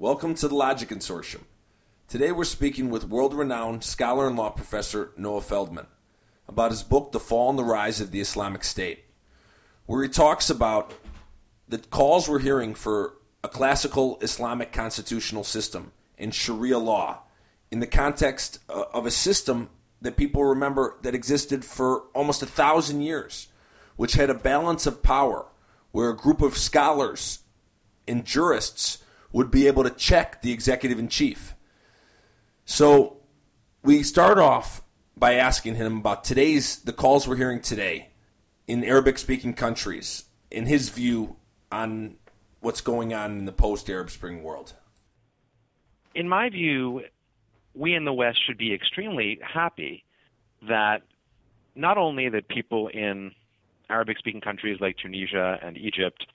Welcome to the Logic Consortium. Today we're speaking with world-renowned scholar and law professor Noah Feldman about his book, The Fall and the Rise of the Islamic State, where he talks about the calls we're hearing for a classical Islamic constitutional system and Sharia law in the context of a system that people remember that existed for almost 1,000 years, which had a balance of power where a group of scholars and jurists would be able to check the executive in chief. So we start off by asking him about the calls we're hearing today in Arabic-speaking countries, in his view on what's going on in the post-Arab Spring world. In my view, we in the West should be extremely happy that not only that people in Arabic-speaking countries like Tunisia and Egypt,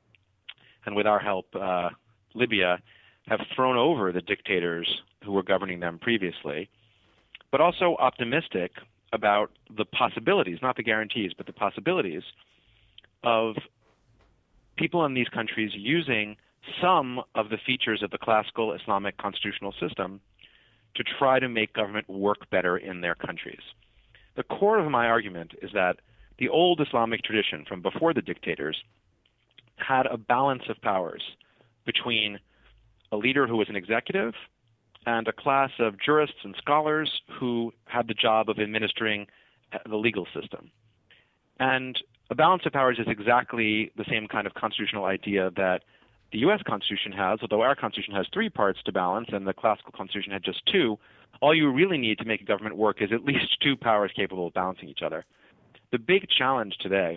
and with our help, Libya, have thrown over the dictators who were governing them previously, but also optimistic about the possibilities, not the guarantees, but the possibilities of people in these countries using some of the features of the classical Islamic constitutional system to try to make government work better in their countries. The core of my argument is that the old Islamic tradition from before the dictators had a balance of powers between a leader who was an executive and a class of jurists and scholars who had the job of administering the legal system. And a balance of powers is exactly the same kind of constitutional idea that the U.S. Constitution has, although our Constitution has 3 parts to balance and the classical Constitution had just 2. All you really need to make a government work is at least 2 powers capable of balancing each other. The big challenge today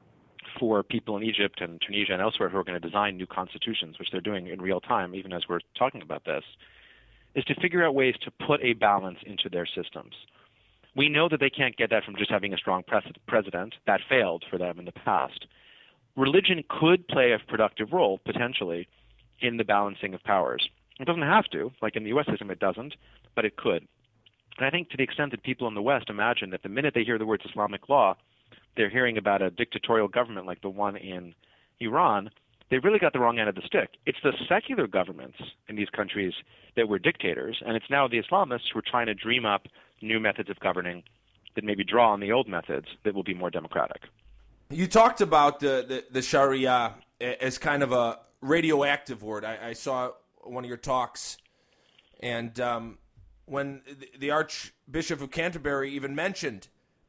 for people in Egypt and Tunisia and elsewhere who are going to design new constitutions, which they're doing in real time, even as we're talking about this, is to figure out ways to put a balance into their systems. We know that they can't get that from just having a strong president. That failed for them in the past. Religion could play a productive role, potentially, in the balancing of powers. It doesn't have to, like in the U.S. system it doesn't, but it could. And I think to the extent that people in the West imagine that the minute they hear the words Islamic law, they're hearing about a dictatorial government like the one in Iran, they've really got the wrong end of the stick. It's the secular governments in these countries that were dictators, and it's now the Islamists who are trying to dream up new methods of governing that maybe draw on the old methods that will be more democratic. You talked about the Sharia as kind of a radioactive word. I saw one of your talks, and when the Archbishop of Canterbury even mentioned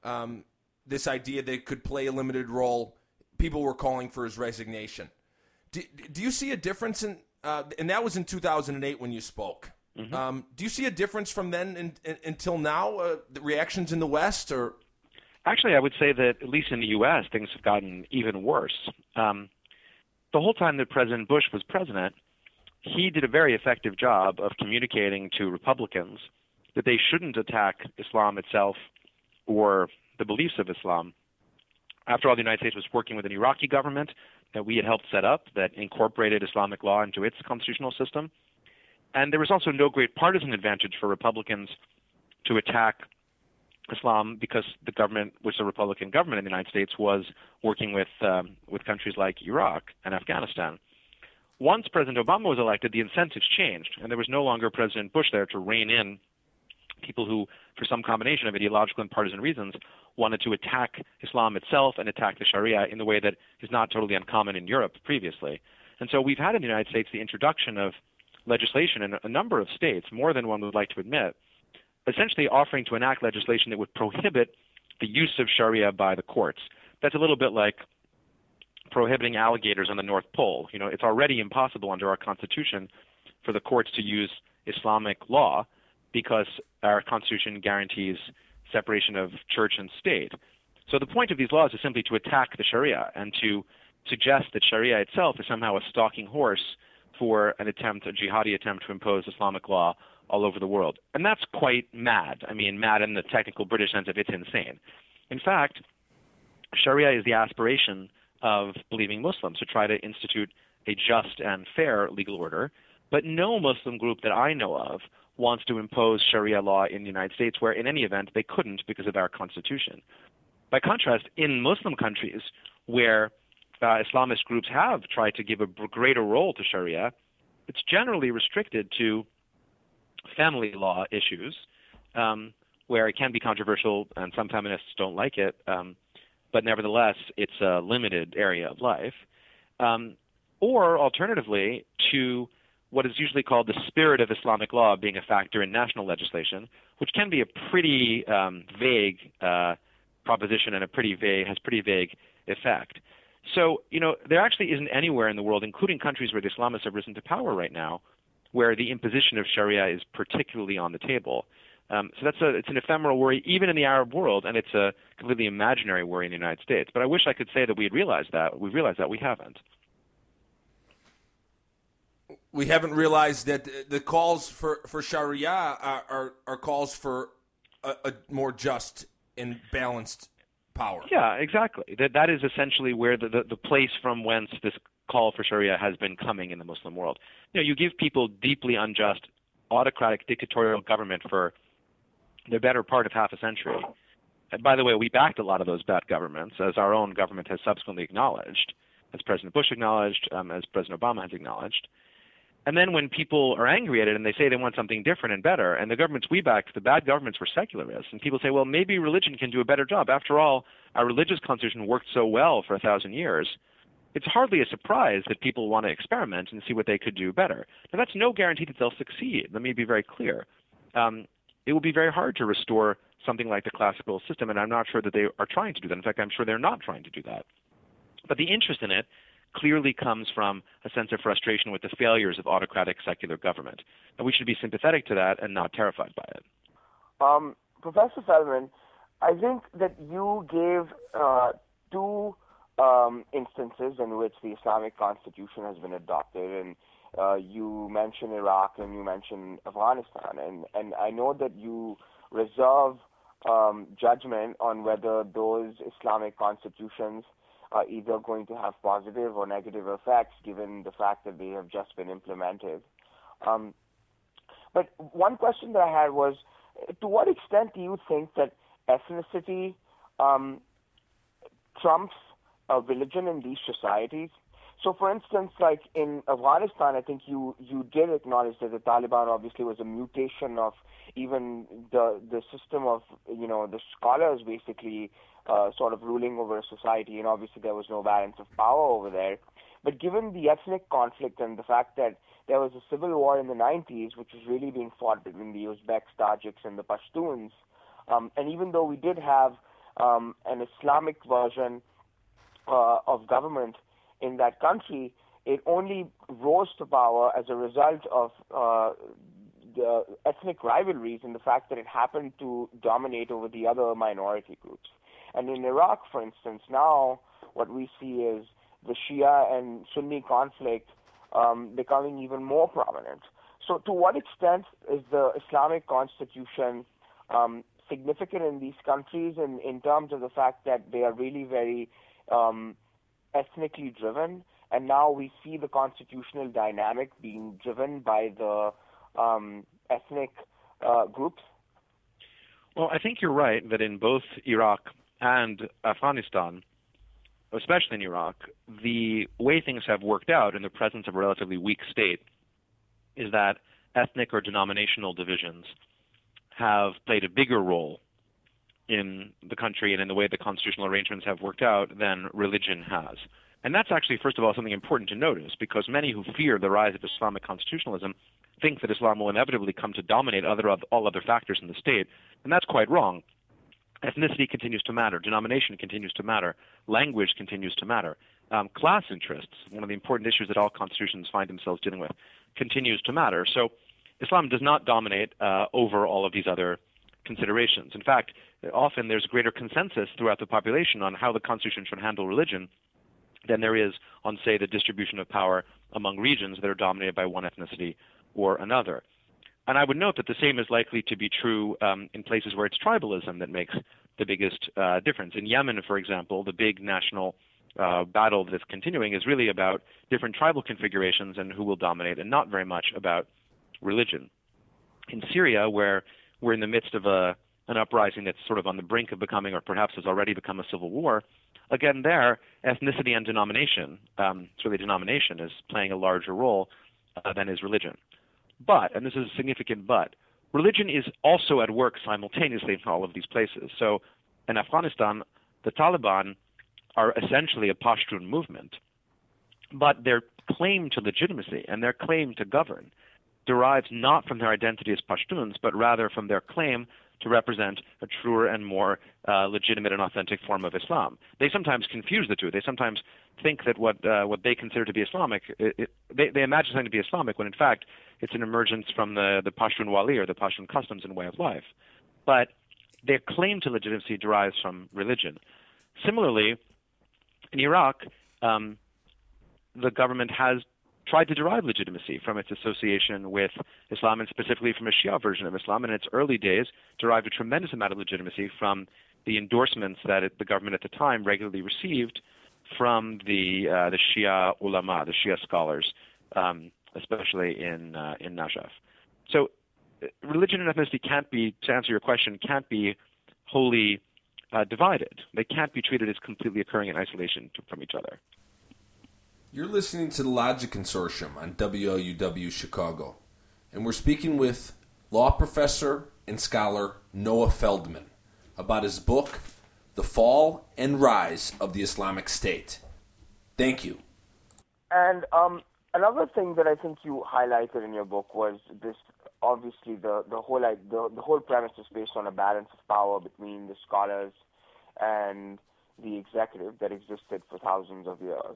this idea that it could play a limited role, people were calling for his resignation. Do you see a difference in, and that was in 2008 when you spoke. Mm-hmm. Do you see a difference from then until now, the reactions in the West? Or Actually, I would say that at least in the U.S., things have gotten even worse. The whole time that President Bush was president, he did a very effective job of communicating to Republicans that they shouldn't attack Islam itself or the beliefs of Islam. After all, the United States was working with an Iraqi government that we had helped set up that incorporated Islamic law into its constitutional system. And there was also no great partisan advantage for Republicans to attack Islam because the government, which the Republican government in the United States was working with countries like Iraq and Afghanistan. Once President Obama was elected, the incentives changed, and there was no longer President Bush there to rein in people who, for some combination of ideological and partisan reasons, wanted to attack Islam itself and attack the Sharia in the way that is not totally uncommon in Europe previously. And so we've had in the United States the introduction of legislation in a number of states, more than one would like to admit, essentially offering to enact legislation that would prohibit the use of Sharia by the courts. That's a little bit like prohibiting alligators on the North Pole. You know, it's already impossible under our Constitution for the courts to use Islamic law because our Constitution guarantees separation of church and state. So the point of these laws is simply to attack the Sharia and to suggest that Sharia itself is somehow a stalking horse for a jihadi attempt to impose Islamic law all over the world. And that's quite mad. I mean, mad in the technical British sense of it's insane. In fact, Sharia is the aspiration of believing Muslims to try to institute a just and fair legal order. But no Muslim group that I know of wants to impose Sharia law in the United States, where in any event they couldn't because of our Constitution. By contrast, in Muslim countries where Islamist groups have tried to give a greater role to Sharia, it's generally restricted to family law issues, where it can be controversial and some feminists don't like it, but nevertheless, it's a limited area of life. Or alternatively, to what is usually called the spirit of Islamic law being a factor in national legislation, which can be a pretty vague proposition and has pretty vague effect. So, there actually isn't anywhere in the world, including countries where the Islamists have risen to power right now, where the imposition of Sharia is particularly on the table. So it's an ephemeral worry, even in the Arab world, and it's a completely imaginary worry in the United States. But I wish I could say that we had realized that. We've realized that we haven't. We haven't realized that the calls for Sharia are calls for a more just and balanced power. Yeah, exactly. That is essentially where the place from whence this call for Sharia has been coming in the Muslim world. You give people deeply unjust, autocratic, dictatorial government for the better part of half a century. And by the way, we backed a lot of those bad governments, as our own government has subsequently acknowledged, as President Bush acknowledged, as President Obama has acknowledged. And then when people are angry at it and they say they want something different and better, and the governments we backed, the bad governments, were secularists, and people say, well, maybe religion can do a better job. After all, our religious constitution worked so well for 1,000 years. It's hardly a surprise that people want to experiment and see what they could do better. Now, that's no guarantee that they'll succeed. Let me be very clear. It will be very hard to restore something like the classical system, and I'm not sure that they are trying to do that. In fact, I'm sure they're not trying to do that. But the interest in it clearly comes from a sense of frustration with the failures of autocratic secular government. And we should be sympathetic to that and not terrified by it. Professor Feldman, I think that you gave two instances in which the Islamic Constitution has been adopted, and you mentioned Iraq and you mentioned Afghanistan, and I know that you reserve judgment on whether those Islamic constitutions are either going to have positive or negative effects given the fact that they have just been implemented. But one question that I had was, to what extent do you think that ethnicity trumps religion in these societies? So, for instance, like in Afghanistan, I think you did acknowledge that the Taliban obviously was a mutation of even the system of, the scholars basically sort of ruling over a society, and obviously there was no balance of power over there. But given the ethnic conflict and the fact that there was a civil war in the 90s, which was really being fought between the Uzbeks, Tajiks, and the Pashtuns, and even though we did have an Islamic version of government in that country, it only rose to power as a result of the ethnic rivalries and the fact that it happened to dominate over the other minority groups. And in Iraq, for instance, now what we see is the Shia and Sunni conflict becoming even more prominent. So to what extent is the Islamic constitution significant in these countries in terms of the fact that they are really very ethnically driven, and now we see the constitutional dynamic being driven by the ethnic groups? Well, I think you're right that in both Iraq and Afghanistan, especially in Iraq, the way things have worked out in the presence of a relatively weak state is that ethnic or denominational divisions have played a bigger role in the country and in the way the constitutional arrangements have worked out than religion has. And that's actually, first of all, something important to notice, because many who fear the rise of Islamic constitutionalism think that Islam will inevitably come to dominate all other factors in the state, and that's quite wrong. Ethnicity continues to matter. Denomination continues to matter. Language continues to matter. Class interests, one of the important issues that all constitutions find themselves dealing with, continues to matter. So Islam does not dominate over all of these other considerations. In fact, often there's greater consensus throughout the population on how the Constitution should handle religion than there is on, say, the distribution of power among regions that are dominated by one ethnicity or another. And I would note that the same is likely to be true in places where it's tribalism that makes the biggest difference. In Yemen, for example, the big national battle that's continuing is really about different tribal configurations and who will dominate, and not very much about religion. In Syria, where we're in the midst of an uprising that's sort of on the brink of becoming, or perhaps has already become, a civil war, again there, ethnicity and denomination, it's really denomination, is playing a larger role than is religion. But, and this is a significant but, religion is also at work simultaneously in all of these places. So in Afghanistan, the Taliban are essentially a Pashtun movement, but their claim to legitimacy and their claim to govern derives not from their identity as Pashtuns, but rather from their claim to represent a truer and more legitimate and authentic form of Islam. They sometimes confuse the two. They sometimes think that what they consider to be Islamic, they imagine something to be Islamic when in fact it's an emergence from the Pashtun Wali or the Pashtun customs and way of life. But their claim to legitimacy derives from religion. Similarly, in Iraq, the government has tried to derive legitimacy from its association with Islam, and specifically from a Shia version of Islam. And in its early days, derived a tremendous amount of legitimacy from the endorsements that the government at the time regularly received from the Shia ulama, the Shia scholars, especially in Najaf. So religion and ethnicity can't be, to answer your question, can't be wholly divided. They can't be treated as completely occurring in isolation from each other. You're listening to the Logic Consortium on WLUW Chicago, and we're speaking with law professor and scholar Noah Feldman about his book, The Fall and Rise of the Islamic State. Thank you. And another thing that I think you highlighted in your book was this. Obviously, the whole premise is based on a balance of power between the scholars and the executive that existed for thousands of years.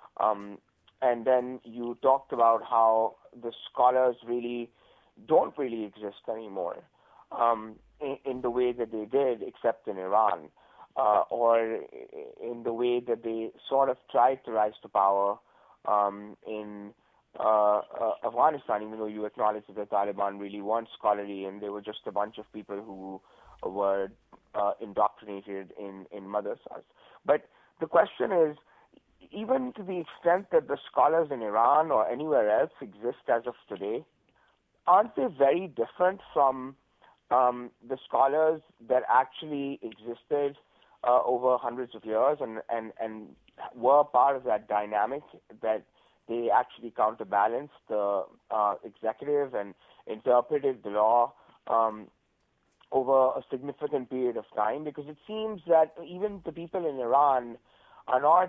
And then you talked about how the scholars don't really exist anymore in the way that they did, except in Iran, or in the way that they sort of tried to rise to power in Afghanistan, even though you acknowledge that the Taliban really weren't scholarly and they were just a bunch of people who were indoctrinated in madrasas. But the question is, even to the extent that the scholars in Iran or anywhere else exist as of today, aren't they very different from the scholars that actually existed over hundreds of years and were part of that dynamic, that they actually counterbalanced the executive and interpreted the law over a significant period of time? Because it seems that even the people in Iran are not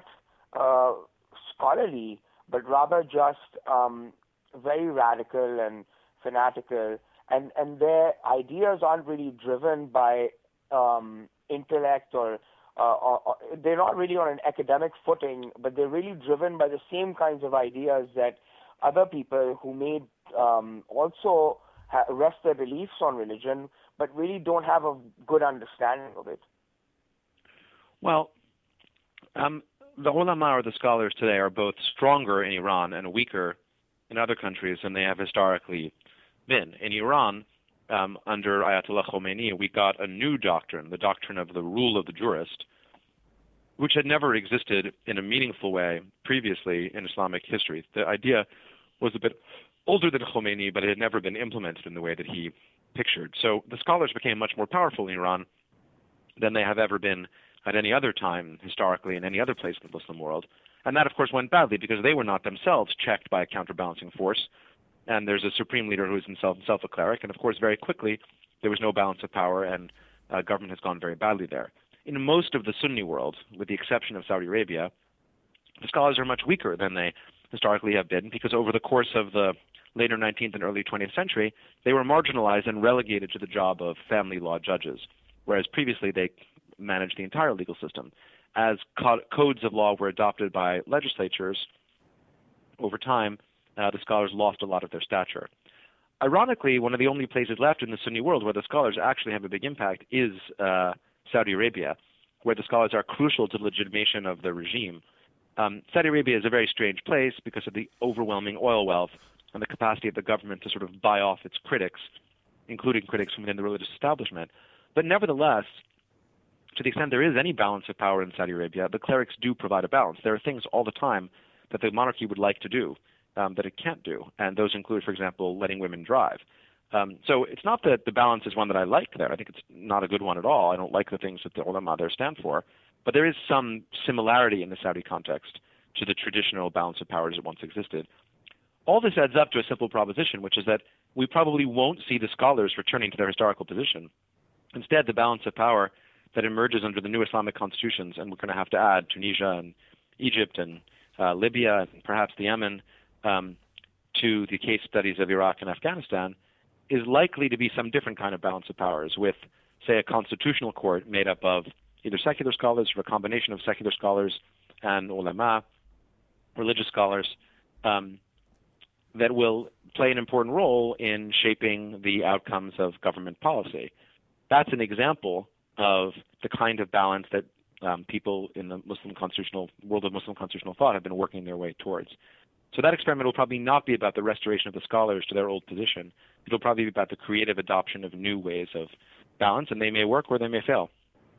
scholarly, but rather just very radical and fanatical, and their ideas aren't really driven by intellect or they're not really on an academic footing, but they're really driven by the same kinds of ideas that other people who may also rest their beliefs on religion, but really don't have a good understanding of it. Well, the ulama, or the scholars today, are both stronger in Iran and weaker in other countries than they have historically been. In Iran, under Ayatollah Khomeini, we got a new doctrine, the doctrine of the rule of the jurist, which had never existed in a meaningful way previously in Islamic history. The idea was a bit older than Khomeini, but it had never been implemented in the way that he pictured. So the scholars became much more powerful in Iran than they have ever been at any other time historically in any other place in the Muslim world. And that, of course, went badly because they were not themselves checked by a counterbalancing force. And there's a supreme leader who is himself a cleric. And, of course, very quickly there was no balance of power, and government has gone very badly there. In most of the Sunni world, with the exception of Saudi Arabia, the scholars are much weaker than they historically have been, because over the course of the later 19th and early 20th century, they were marginalized and relegated to the job of family law judges, whereas previously they managed the entire legal system. As codes of law were adopted by legislatures over time, the scholars lost a lot of their stature. Ironically, one of the only places left in the Sunni world where the scholars actually have a big impact is Saudi Arabia, where the scholars are crucial to the legitimation of the regime. Saudi Arabia is a very strange place because of the overwhelming oil wealth and the capacity of the government to sort of buy off its critics, including critics from within the religious establishment. But nevertheless, to the extent there is any balance of power in Saudi Arabia, the clerics do provide a balance. There are things all the time that the monarchy would like to do that it can't do, and those include, for example, letting women drive. So it's not that the balance is one that I like there. I think it's not a good one at all. I don't like the things that the ulama there stand for. But there is some similarity in the Saudi context to the traditional balance of power as it once existed. all this adds up to a simple proposition, which is that we probably won't see the scholars returning to their historical position. Instead, the balance of power that emerges under the new Islamic constitutions, and we're going to have to add Tunisia and Egypt and Libya and perhaps the Yemen to the case studies of Iraq and Afghanistan, is likely to be some different kind of balance of powers with, say, a constitutional court made up of either secular scholars or a combination of secular scholars and ulama, religious scholars, that will play an important role in shaping the outcomes of government policy. That's an example of the kind of balance that people in the world of Muslim constitutional thought have been working their way towards. So that experiment will probably not be about the restoration of the scholars to their old position. It'll probably be about the creative adoption of new ways of balance, and they may work or they may fail.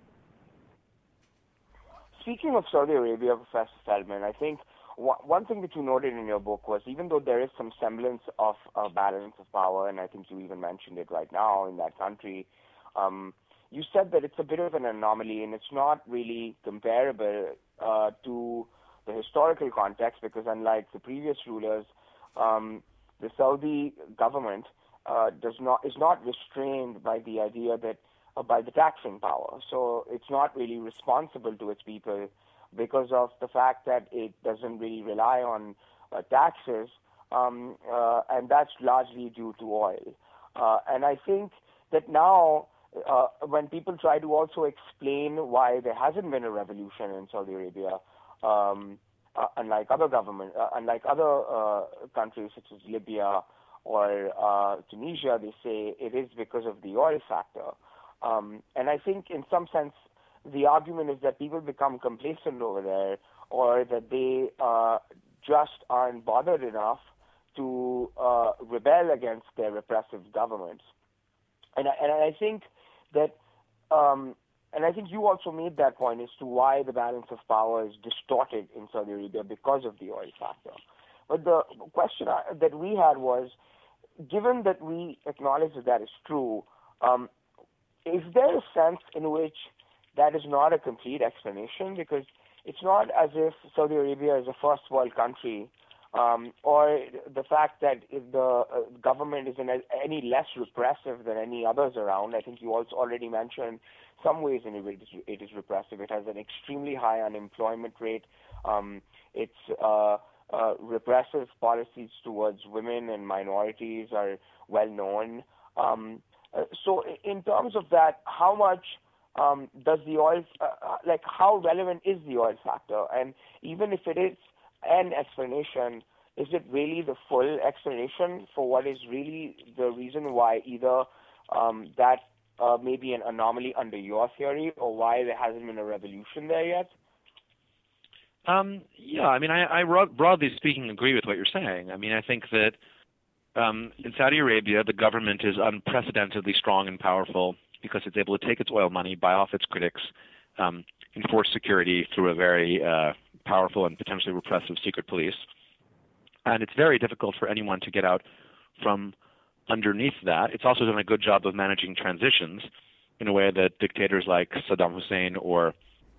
Speaking of Saudi Arabia, Professor Feldman, I think one thing that you noted in your book was, even though there is some semblance of a balance of power, and I think you even mentioned it right now in that country, you said that it's a bit of an anomaly and it's not really comparable to the historical context, because unlike the previous rulers, the Saudi government is not restrained by the idea that by the taxing power. So it's not really responsible to its people because of the fact that it doesn't really rely on taxes, and that's largely due to oil. And I think that now, when people try to also explain why there hasn't been a revolution in Saudi Arabia, unlike other countries such as Libya or Tunisia, they say it is because of the oil factor. And I think in some sense the argument is that people become complacent over there, or that they just aren't bothered enough to rebel against their repressive governments. And I think that, and I think you also made that point as to why the balance of power is distorted in Saudi Arabia because of the oil factor. But the question that we had was, given that we acknowledge that is true, is there a sense in which that is not a complete explanation? Because it's not as if Saudi Arabia is a first world country, or the fact that the government is any less repressive than any others around. I think you also already mentioned some ways in which it is repressive. It has an extremely high unemployment rate. Its repressive policies towards women and minorities are well known. So in terms of that, how much does the oil, how relevant is the oil factor? And even if it is an explanation, is it really the full explanation for what is really the reason why either that may be an anomaly under your theory, or why there hasn't been a revolution there yet? Yeah, I mean, I broadly speaking agree with what you're saying. I mean, I think that in Saudi Arabia, the government is unprecedentedly strong and powerful because it's able to take its oil money, buy off its critics, enforce security through a very powerful and potentially repressive secret police. And it's very difficult for anyone to get out from underneath that. It's also done a good job of managing transitions in a way that dictators like Saddam Hussein or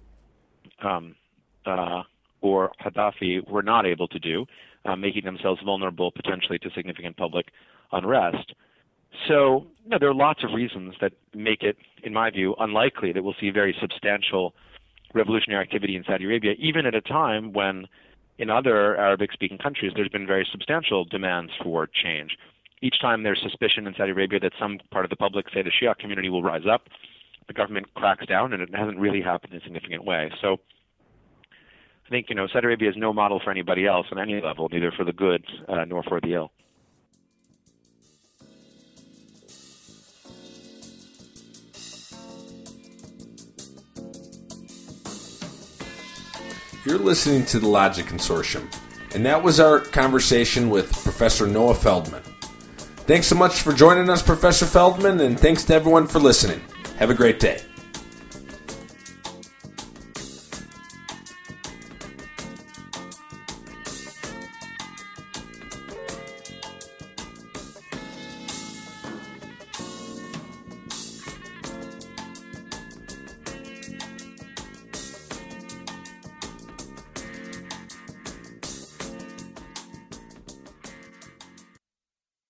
Gaddafi were not able to do, making themselves vulnerable potentially to significant public unrest. So there are lots of reasons that make it, in my view, unlikely that we'll see very substantial revolutionary activity in Saudi Arabia, even at a time when in other Arabic-speaking countries there's been very substantial demands for change. Each time there's suspicion in Saudi Arabia that some part of the public, say the Shia community, will rise up, the government cracks down, and it hasn't really happened in a significant way. So I think, Saudi Arabia is no model for anybody else on any level, neither for the good nor for the ill. You're listening to the Logic Consortium, and that was our conversation with Professor Noah Feldman. Thanks so much for joining us, Professor Feldman, and thanks to everyone for listening. Have a great day.